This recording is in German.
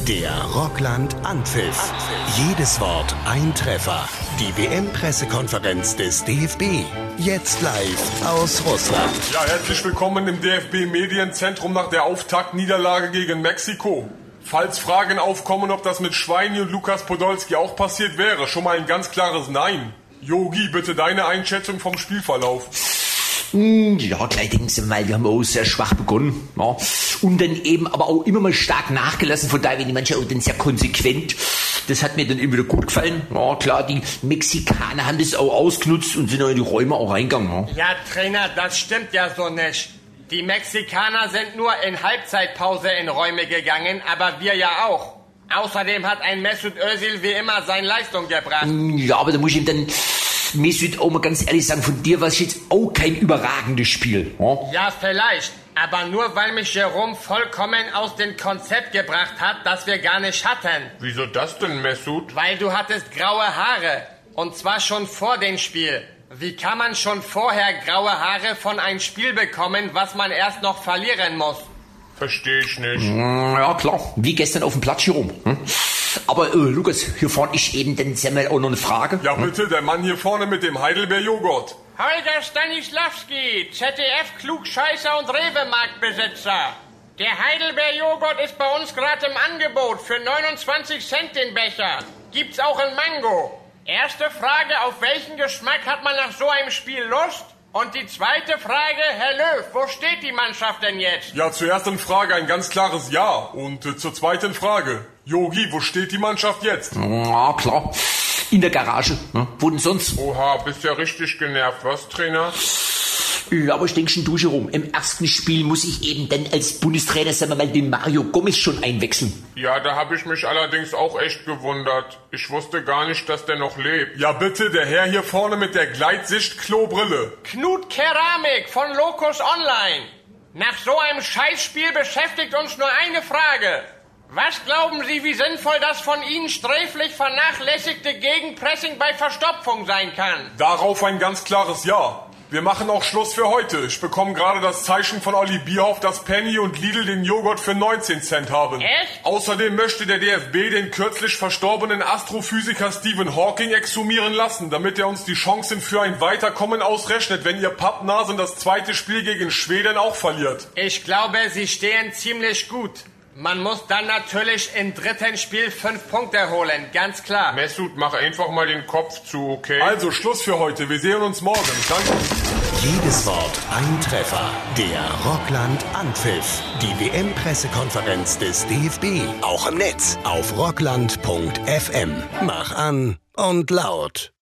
Der Rockland Anpfiff. Jedes Wort ein Treffer. Die WM-Pressekonferenz des DFB. Jetzt live aus Russland. Ja, herzlich willkommen im DFB-Medienzentrum nach der Auftaktniederlage gegen Mexiko. Falls Fragen aufkommen, ob das mit Schweini und Lukas Podolski auch passiert wäre, schon mal ein ganz klares Nein. Yogi, bitte deine Einschätzung vom Spielverlauf. Ja, gleich denken Sie mal, wir haben auch sehr schwach begonnen. Ja. Und dann eben aber auch immer mal stark nachgelassen, von daher bin ich manchmal auch dann sehr konsequent. Das hat mir dann immer wieder gut gefallen. Ja, klar, die Mexikaner haben das auch ausgenutzt und sind auch in die Räume auch reingegangen. Ja, Trainer, das stimmt ja so nicht. Die Mexikaner sind nur in Halbzeitpause in Räume gegangen, aber wir ja auch. Außerdem hat ein Mesut Özil wie immer seine Leistung gebracht. Ja, aber da muss ich ihm dann, Mesut, auch mal ganz ehrlich sagen, von dir war es jetzt auch kein überragendes Spiel. Ja, vielleicht. Aber nur weil mich Jerome vollkommen aus dem Konzept gebracht hat, das wir gar nicht hatten. Wieso das denn, Mesut? Weil du hattest graue Haare. Und zwar schon vor dem Spiel. Wie kann man schon vorher graue Haare von einem Spiel bekommen, was man erst noch verlieren muss? Verstehe ich nicht. Ja, klar. Wie gestern auf dem Platz hier rum. Aber Lukas, hier vorne ist eben dann auch noch eine Frage. Ja, bitte, der Mann hier vorne mit dem Heidelbeer-Joghurt. Holger Stanislawski, ZDF-Klugscheißer und Rewe-Marktbesitzer. Der Heidelbeer-Joghurt ist bei uns gerade im Angebot für 29 Cent den Becher. Gibt's auch in Mango. Erste Frage, auf welchen Geschmack hat man nach so einem Spiel Lust? Und die zweite Frage, Herr Löw, wo steht die Mannschaft denn jetzt? Ja, zur ersten Frage ein ganz klares Ja. Und zur zweiten Frage, Yogi, wo steht die Mannschaft jetzt? Ja, klar. In der Garage. Ne? Wo denn sonst? Oha, bist ja richtig genervt, was, Trainer? Ja, aber ich denke schon durch herum. Im ersten Spiel muss ich eben dann als Bundestrainer, sagen wir mal, den Mario Gomez schon einwechseln. Ja, da habe ich mich allerdings auch echt gewundert. Ich wusste gar nicht, dass der noch lebt. Ja, bitte, der Herr hier vorne mit der Gleitsicht-Klobrille. Knut Keramik von Locus Online. Nach so einem Scheißspiel beschäftigt uns nur eine Frage. Was glauben Sie, wie sinnvoll das von Ihnen sträflich vernachlässigte Gegenpressing bei Verstopfung sein kann? Darauf ein ganz klares Ja. Wir machen auch Schluss für heute. Ich bekomme gerade das Zeichen von Olli Bierhoff, dass Penny und Lidl den Joghurt für 19 Cent haben. Echt? Außerdem möchte der DFB den kürzlich verstorbenen Astrophysiker Stephen Hawking exhumieren lassen, damit er uns die Chancen für ein Weiterkommen ausrechnet, wenn ihr Pappnasen das zweite Spiel gegen Schweden auch verliert. Ich glaube, Sie stehen ziemlich gut. Man muss dann natürlich im dritten Spiel 5 Punkte holen, ganz klar. Mesut, mach einfach mal den Kopf zu, okay? Also Schluss für heute. Wir sehen uns morgen. Danke. Jedes Wort ein Treffer. Der Rockland Anpfiff. Die WM-Pressekonferenz des DFB. Auch im Netz auf rockland.fm. Mach an und laut.